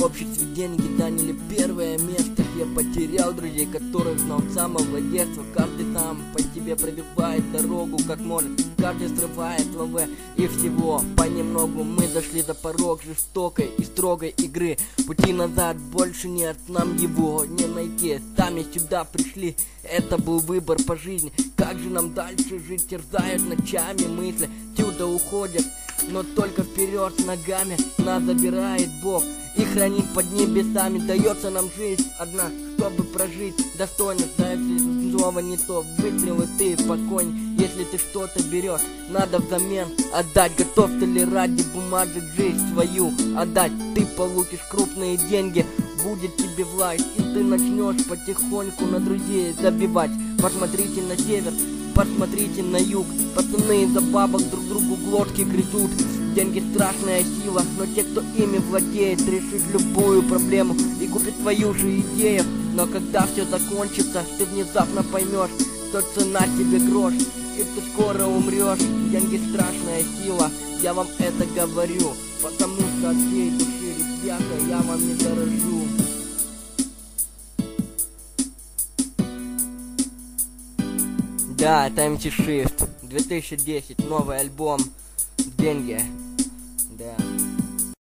обществе деньги заняли первое место. Я потерял друзей, которых знал с самого детства. Каждый сам по себе пробивает дорогу как может, каждый срывает ЛВ и всего понемногу. Мы зашли за порог жестокой и строгой игры. Пути назад больше нет, нам его не найти. Сами сюда пришли, это был выбор по жизни. Как же нам дальше жить, терзают ночами мысли. Сюда уходят, но только вперед ногами. Нас забирает Бог и хранит под небесами. Дается нам жизнь одна, чтобы прожить достойно. Да, если снова не то, выстрелы ты покойник. Если ты что-то берешь, надо взамен отдать. Готов ты ли ради бумажек жизнь свою отдать? Ты получишь крупные деньги, будет тебе власть, и ты начнешь потихоньку на друзей забивать. Посмотрите на север, посмотрите на юг. Пацаны из-за бабок друг другу глотки грызут. Деньги страшная сила, но те, кто ими владеет, решит любую проблему и купит твою же идею. Но когда все закончится, ты внезапно поймешь, что цена тебе грош, и ты скоро умрешь. Деньги страшная сила, я вам это говорю, потому что от всей души, ребята, я вам не дорожу. Да, это MC Shift, 2010, новый альбом, деньги.